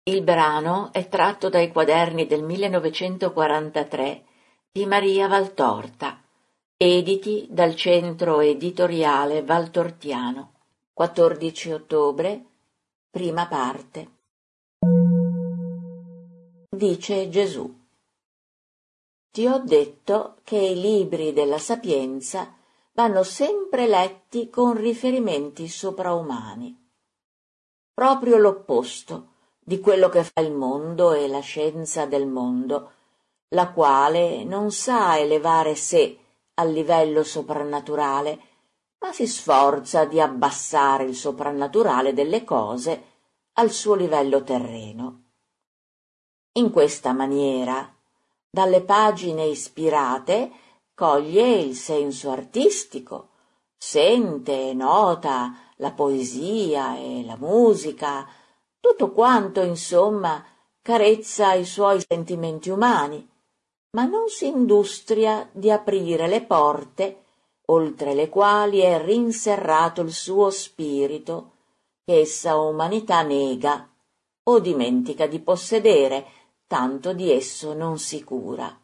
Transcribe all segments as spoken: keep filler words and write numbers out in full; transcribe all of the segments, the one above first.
Il brano è tratto dai quaderni del millenovecentoquarantatré di Maria Valtorta, editi dal Centro Editoriale Valtortiano, quattordici ottobre, prima parte. Dice Gesù: ti ho detto che i libri della sapienza vanno sempre letti con riferimenti sopraumani. Proprio l'opposto di quello che fa il mondo e la scienza del mondo, la quale non sa elevare sé al livello soprannaturale, ma si sforza di abbassare il soprannaturale delle cose al suo livello terreno. In questa maniera, dalle pagine ispirate, coglie il senso artistico, sente e nota la poesia e la musica, tutto quanto, insomma, carezza i suoi sentimenti umani, ma non si industria di aprire le porte oltre le quali è rinserrato il suo spirito, che essa umanità nega o dimentica di possedere, tanto di esso non si cura.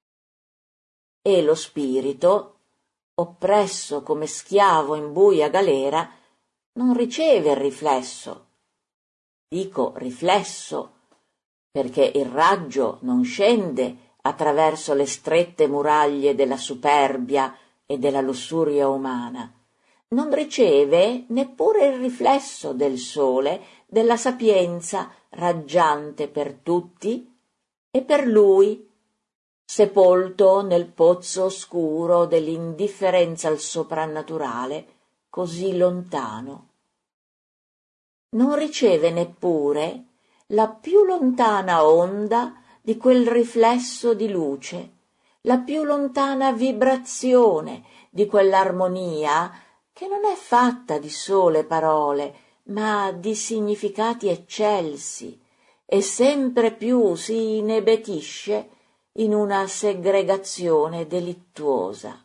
E lo spirito, oppresso come schiavo in buia galera, non riceve il riflesso. Dico riflesso, perché il raggio non scende attraverso le strette muraglie della superbia e della lussuria umana, non riceve neppure il riflesso del sole, della sapienza raggiante per tutti e per lui, sepolto nel pozzo oscuro dell'indifferenza al soprannaturale, così lontano. Non riceve neppure la più lontana onda di quel riflesso di luce, la più lontana vibrazione di quell'armonia che non è fatta di sole parole, ma di significati eccelsi, e sempre più si inebetisce in una segregazione delittuosa.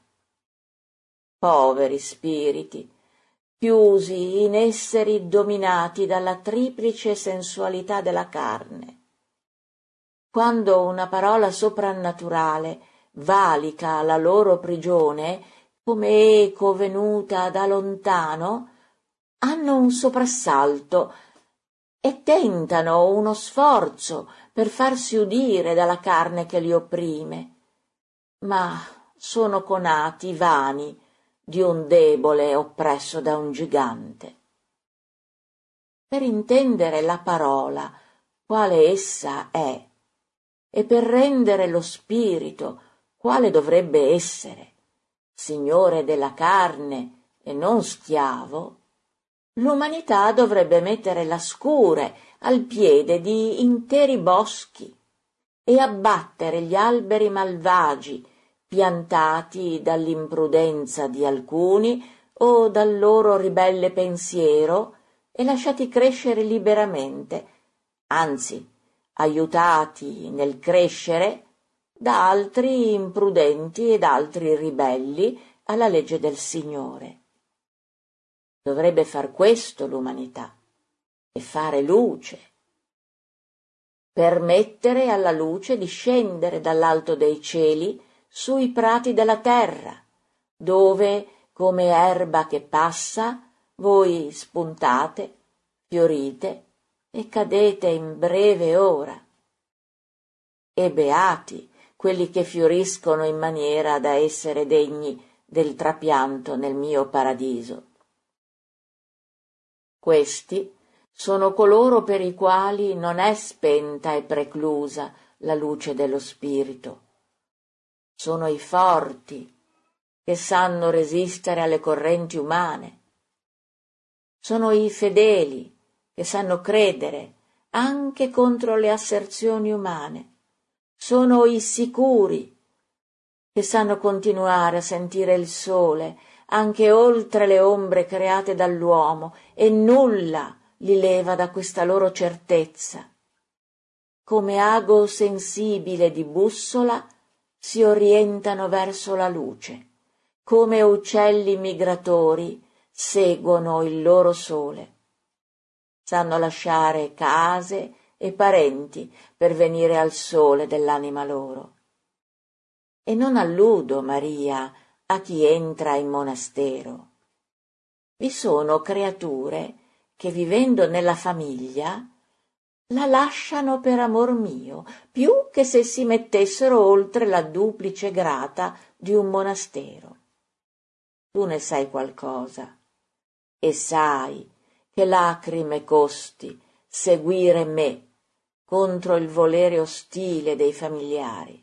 Poveri spiriti, chiusi in esseri dominati dalla triplice sensualità della carne. Quando una parola soprannaturale valica la loro prigione, come eco venuta da lontano, hanno un soprassalto e tentano uno sforzo per farsi udire dalla carne che li opprime, ma sono conati vani di un debole oppresso da un gigante. Per intendere la parola quale essa è e per rendere lo spirito quale dovrebbe essere, signore della carne e non schiavo, l'umanità dovrebbe mettere la scure al piede di interi boschi e abbattere gli alberi malvagi piantati dall'imprudenza di alcuni o dal loro ribelle pensiero e lasciati crescere liberamente, anzi aiutati nel crescere da altri imprudenti ed altri ribelli alla legge del Signore. Dovrebbe far questo l'umanità e fare luce, permettere alla luce di scendere dall'alto dei cieli sui prati della terra, dove, come erba che passa, voi spuntate, fiorite e cadete in breve ora. E beati quelli che fioriscono in maniera da essere degni del trapianto nel mio paradiso. Questi sono coloro per i quali non è spenta e preclusa la luce dello spirito. Sono i forti che sanno resistere alle correnti umane. Sono i fedeli che sanno credere anche contro le asserzioni umane. Sono i sicuri che sanno continuare a sentire il sole anche oltre le ombre create dall'uomo e nulla li leva da questa loro certezza. Come ago sensibile di bussola si orientano verso la luce, come uccelli migratori seguono il loro sole. Sanno lasciare case e parenti per venire al sole dell'anima loro. E non alludo, Maria, a chi entra in monastero. Vi sono creature che, vivendo nella famiglia, la lasciano per amor mio, più che se si mettessero oltre la duplice grata di un monastero. Tu ne sai qualcosa, e sai che lacrime costi seguire me contro il volere ostile dei familiari.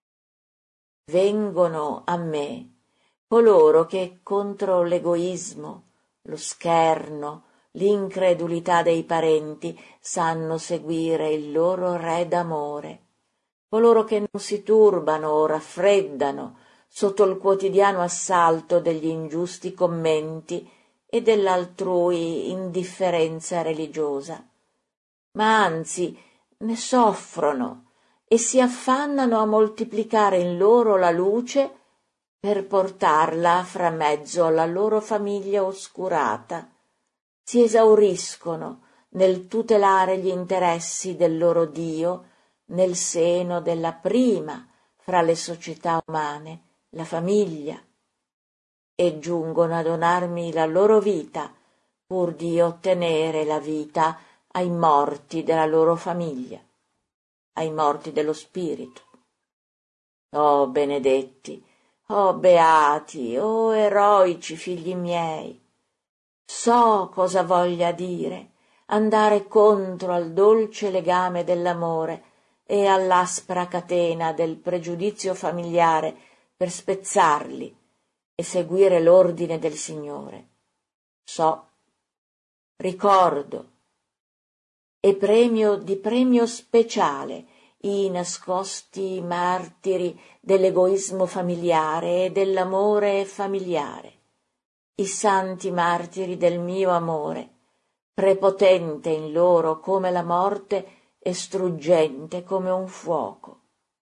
Vengono a me coloro che contro l'egoismo, lo scherno, l'incredulità dei parenti sanno seguire il loro re d'amore, coloro che non si turbano o raffreddano sotto il quotidiano assalto degli ingiusti commenti e dell'altrui indifferenza religiosa, ma anzi ne soffrono e si affannano a moltiplicare in loro la luce per portarla fra mezzo alla loro famiglia oscurata. Si esauriscono nel tutelare gli interessi del loro Dio nel seno della prima fra le società umane, la famiglia, e giungono a donarmi la loro vita pur di ottenere la vita ai morti della loro famiglia, ai morti dello spirito. Oh benedetti, oh beati, oh eroici figli miei, so cosa voglia dire andare contro al dolce legame dell'amore e all'aspra catena del pregiudizio familiare per spezzarli e seguire l'ordine del Signore. So, ricordo, e premio di premio speciale i nascosti martiri dell'egoismo familiare e dell'amore familiare, i santi martiri del mio amore, prepotente in loro come la morte e struggente come un fuoco.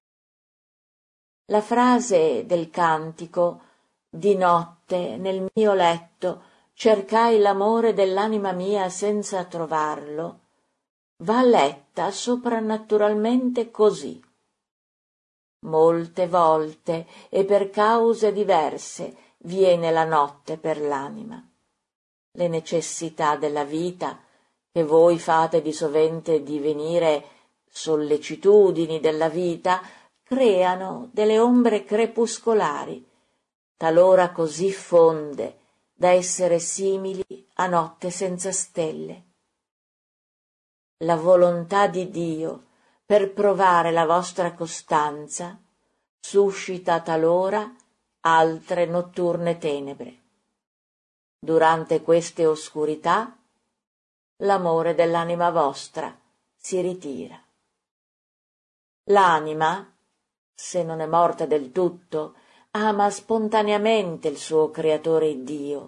La frase del cantico «Di notte nel mio letto cercai l'amore dell'anima mia senza trovarlo» va letta soprannaturalmente così. Molte volte e per cause diverse viene la notte per l'anima. Le necessità della vita, che voi fate di sovente divenire sollecitudini della vita, creano delle ombre crepuscolari, talora così fonde da essere simili a notte senza stelle. La volontà di Dio, per provare la vostra costanza, suscita talora altre notturne tenebre. Durante queste oscurità, l'amore dell'anima vostra si ritira. L'anima, se non è morta del tutto, ama spontaneamente il suo creatore Dio.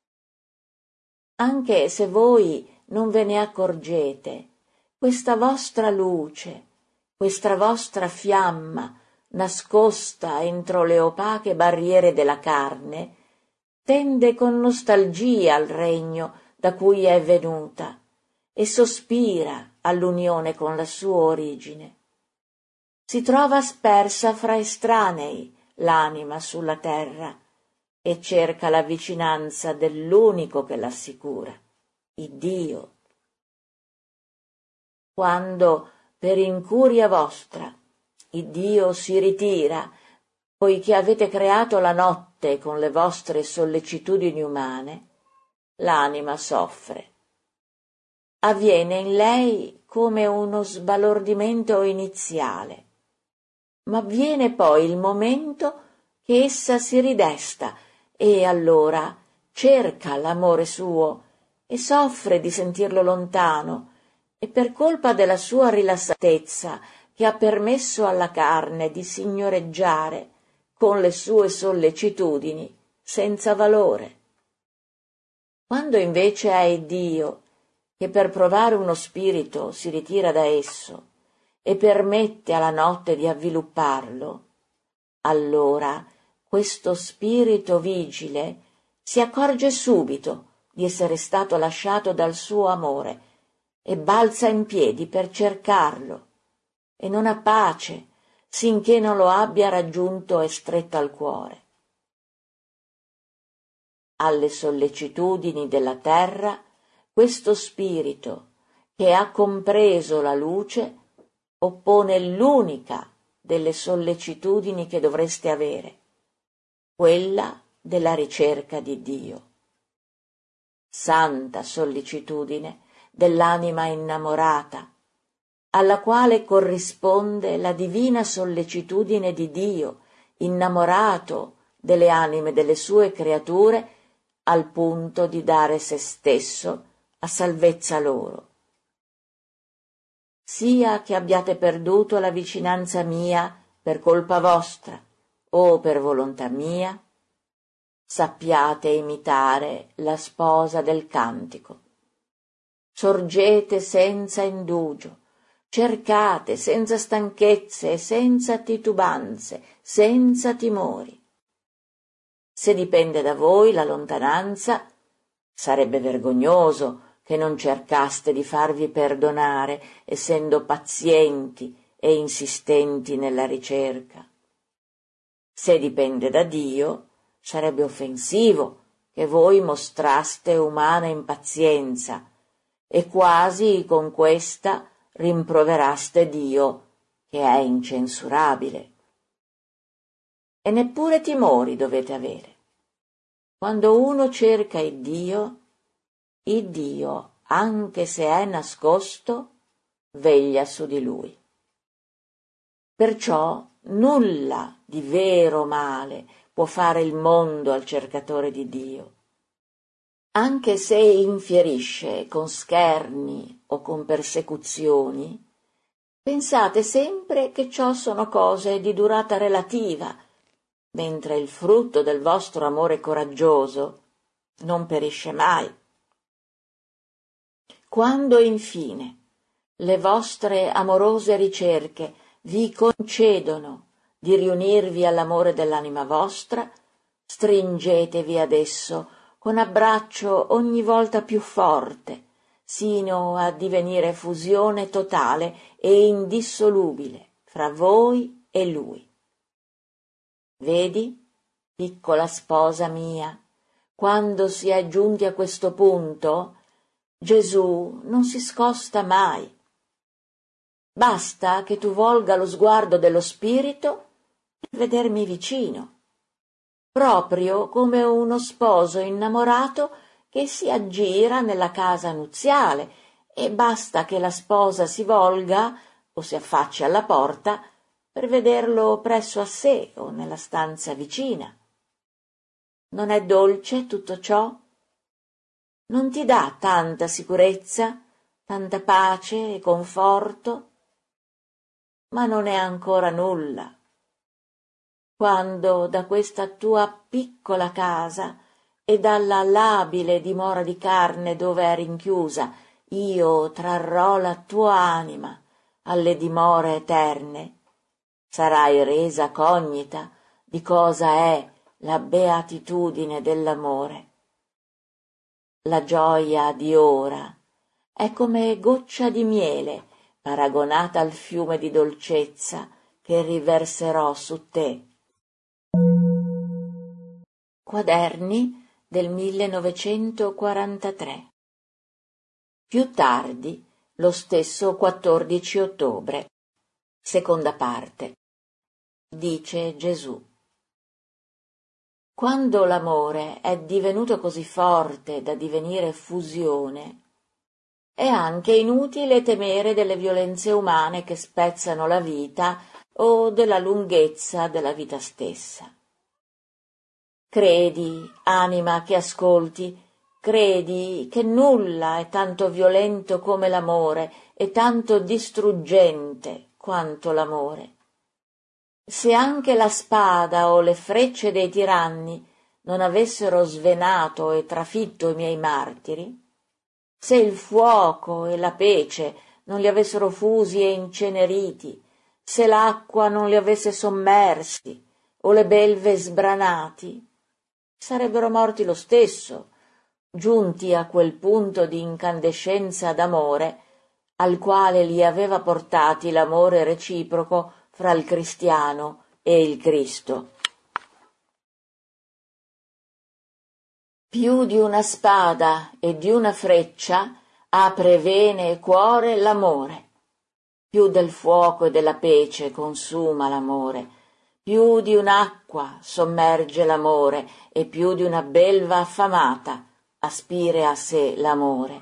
Anche se voi non ve ne accorgete, questa vostra luce, questa vostra fiamma, nascosta entro le opache barriere della carne, tende con nostalgia al regno da cui è venuta e sospira all'unione con la sua origine. Si trova spersa fra estranei l'anima sulla terra e cerca la vicinanza dell'unico che l'assicura, il Dio. Quando, per incuria vostra, il Dio si ritira, poiché avete creato la notte con le vostre sollecitudini umane, l'anima soffre. Avviene in lei come uno sbalordimento iniziale, ma viene poi il momento che essa si ridesta e allora cerca l'amore suo e soffre di sentirlo lontano, e per colpa della sua rilassatezza che ha permesso alla carne di signoreggiare con le sue sollecitudini senza valore. Quando invece è Dio che per provare uno spirito si ritira da esso e permette alla notte di avvilupparlo, allora questo spirito vigile si accorge subito di essere stato lasciato dal suo amore e balza in piedi per cercarlo, e non ha pace sinché non lo abbia raggiunto e stretto al cuore. Alle sollecitudini della terra, questo spirito, che ha compreso la luce, oppone l'unica delle sollecitudini che dovreste avere, quella della ricerca di Dio. Santa sollecitudine dell'anima innamorata, alla quale corrisponde la divina sollecitudine di Dio, innamorato delle anime delle sue creature, al punto di dare se stesso a salvezza loro. Sia che abbiate perduto la vicinanza mia per colpa vostra o per volontà mia, sappiate imitare la sposa del cantico. Sorgete senza indugio, cercate senza stanchezze e senza titubanze, senza timori. Se dipende da voi la lontananza, sarebbe vergognoso che non cercaste di farvi perdonare, essendo pazienti e insistenti nella ricerca. Se dipende da Dio, sarebbe offensivo che voi mostraste umana impazienza e quasi con questa rimproveraste Dio, che è incensurabile. E neppure timori dovete avere. Quando uno cerca il Dio, il Dio, anche se è nascosto, veglia su di lui. Perciò nulla di vero male può fare il mondo al cercatore di Dio. Anche se infierisce con scherni o con persecuzioni, pensate sempre che ciò sono cose di durata relativa, mentre il frutto del vostro amore coraggioso non perisce mai. Quando infine le vostre amorose ricerche vi concedono di riunirvi all'amore dell'anima vostra, stringetevi ad esso con abbraccio ogni volta più forte, sino a divenire fusione totale e indissolubile fra voi e lui. Vedi, piccola sposa mia, quando si è giunti a questo punto, Gesù non si scosta mai. Basta che tu volga lo sguardo dello spirito per vedermi vicino, proprio come uno sposo innamorato che si aggira nella casa nuziale, e basta che la sposa si volga o si affacci alla porta per vederlo presso a sé o nella stanza vicina. Non è dolce tutto ciò? Non ti dà tanta sicurezza, tanta pace e conforto? Ma non è ancora nulla. Quando da questa tua piccola casa e dalla labile dimora di carne dove è rinchiusa io trarrò la tua anima alle dimore eterne, sarai resa cognita di cosa è la beatitudine dell'amore. La gioia di ora è come goccia di miele paragonata al fiume di dolcezza che riverserò su te. Quaderni del millenovecentoquarantatré. Più tardi, lo stesso quattordici ottobre. Seconda parte. Dice Gesù. Quando l'amore è divenuto così forte da divenire fusione, è anche inutile temere delle violenze umane che spezzano la vita o della lunghezza della vita stessa. Credi, anima che ascolti, credi che nulla è tanto violento come l'amore e tanto distruggente quanto l'amore. Se anche la spada o le frecce dei tiranni non avessero svenato e trafitto i miei martiri, se il fuoco e la pece non li avessero fusi e inceneriti, se l'acqua non li avesse sommersi o le belve sbranati, sarebbero morti lo stesso, giunti a quel punto di incandescenza d'amore al quale li aveva portati l'amore reciproco fra il cristiano e il Cristo. Più di una spada e di una freccia apre vene e cuore l'amore. Più del fuoco e della pece consuma l'amore, più di un'acqua sommerge l'amore e più di una belva affamata aspire a sé l'amore.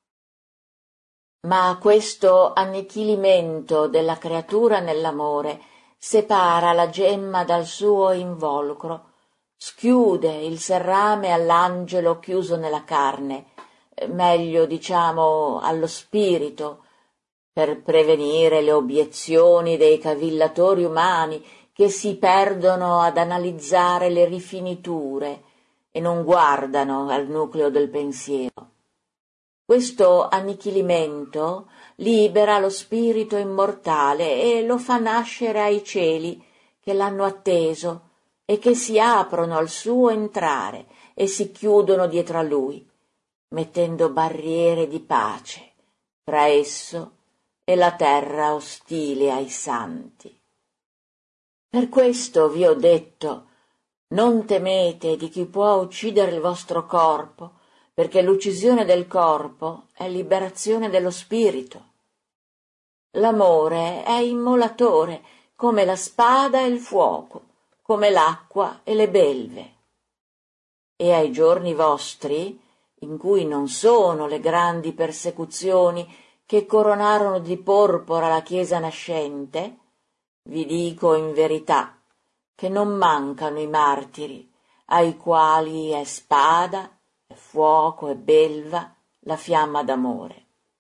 Ma questo annichilimento della creatura nell'amore separa la gemma dal suo involucro, schiude il serrame all'angelo chiuso nella carne, meglio diciamo allo spirito, per prevenire le obiezioni dei cavillatori umani che si perdono ad analizzare le rifiniture e non guardano al nucleo del pensiero. Questo annichilimento libera lo spirito immortale e lo fa nascere ai cieli che l'hanno atteso e che si aprono al suo entrare e si chiudono dietro a lui, mettendo barriere di pace fra esso e la terra ostile ai santi. Per questo vi ho detto, non temete di chi può uccidere il vostro corpo, perché l'uccisione del corpo è liberazione dello spirito. L'amore è immolatore, come la spada e il fuoco, come l'acqua e le belve. E ai giorni vostri, in cui non sono le grandi persecuzioni che coronarono di porpora la Chiesa nascente, vi dico in verità che non mancano i martiri, ai quali è spada, è fuoco e belva la fiamma d'amore.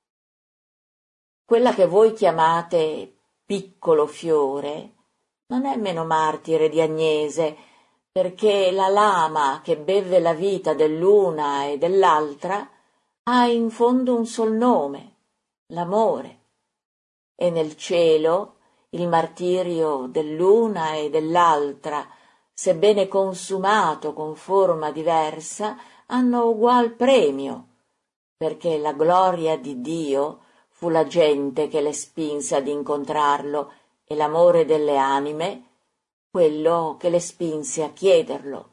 Quella che voi chiamate piccolo fiore non è meno martire di Agnese, perché la lama che beve la vita dell'una e dell'altra ha in fondo un sol nome, l'amore, e nel cielo il martirio dell'una e dell'altra, sebbene consumato con forma diversa, hanno ugual premio, perché la gloria di Dio fu la gente che le spinse ad incontrarlo e l'amore delle anime quello che le spinse a chiederlo.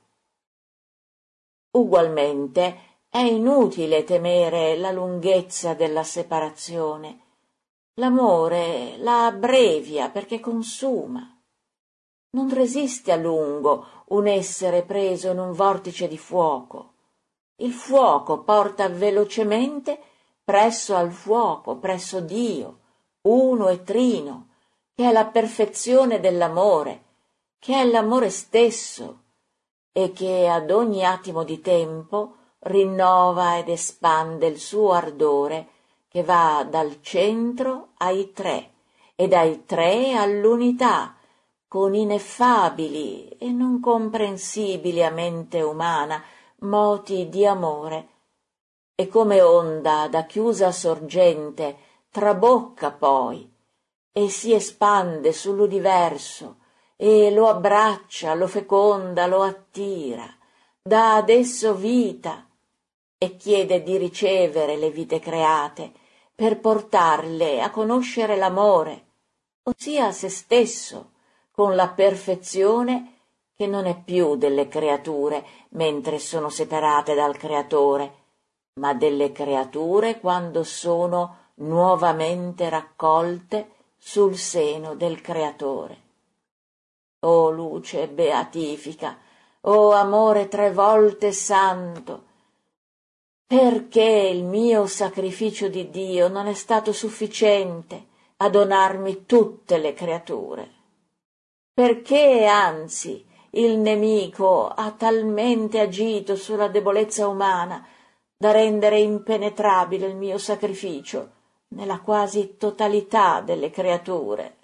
Ugualmente è inutile temere la lunghezza della separazione. L'amore la abbrevia perché consuma. Non resiste a lungo un essere preso in un vortice di fuoco. Il fuoco porta velocemente presso al fuoco, presso Dio, uno e trino, che è la perfezione dell'amore, che è l'amore stesso e che ad ogni attimo di tempo rinnova ed espande il suo ardore che va dal centro ai tre e dai tre all'unità, con ineffabili e non comprensibili a mente umana moti di amore, e come onda da chiusa sorgente trabocca poi e si espande sull'universo e lo abbraccia, lo feconda, lo attira, dà ad esso vita e chiede di ricevere le vite create per portarle a conoscere l'amore, ossia se stesso, con la perfezione che non è più delle creature mentre sono separate dal Creatore, ma delle creature quando sono nuovamente raccolte sul seno del Creatore. O luce beatifica, o amore tre volte santo, perché il mio sacrificio di Dio non è stato sufficiente a donarmi tutte le creature? Perché, anzi, il nemico ha talmente agito sulla debolezza umana da rendere impenetrabile il mio sacrificio nella quasi totalità delle creature?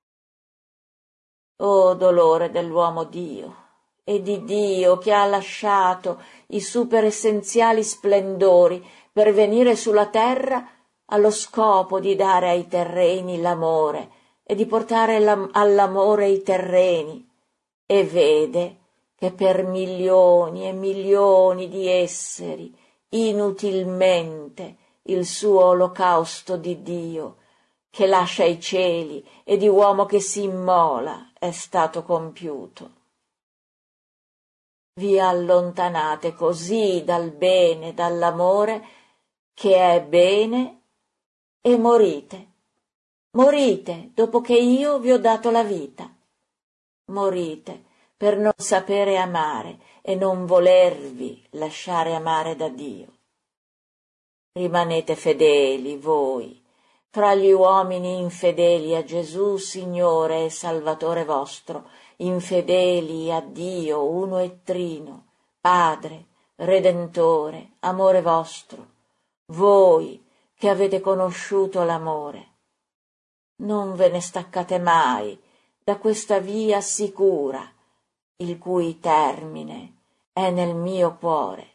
O dolore dell'uomo Dio e di Dio che ha lasciato i superessenziali splendori per venire sulla terra allo scopo di dare ai terreni l'amore e di portare l'am- all'amore i terreni, e vede che per milioni e milioni di esseri inutilmente il suo olocausto di Dio, che lascia i cieli e di uomo che si immola, è stato compiuto. Vi allontanate così dal bene, dall'amore, che è bene, e morite. Morite dopo che io vi ho dato la vita. Morite per non sapere amare e non volervi lasciare amare da Dio. Rimanete fedeli voi, fra gli uomini infedeli a Gesù, Signore e Salvatore vostro, infedeli a Dio uno e trino, Padre, Redentore, amore vostro, voi che avete conosciuto l'amore. Non ve ne staccate mai da questa via sicura, il cui termine è nel mio cuore.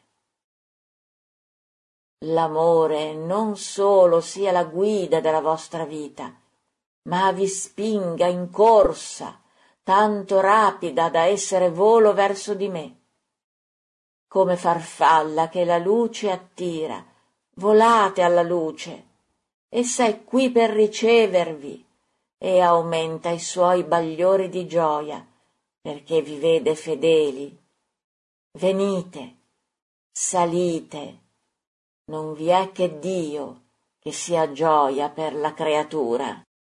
L'amore non solo sia la guida della vostra vita, ma vi spinga in corsa, tanto rapida da essere volo verso di me. Come farfalla che la luce attira, volate alla luce. Essa è qui per ricevervi e aumenta i suoi bagliori di gioia, perché vi vede fedeli. Venite, salite. Non vi è che Dio che sia gioia per la creatura.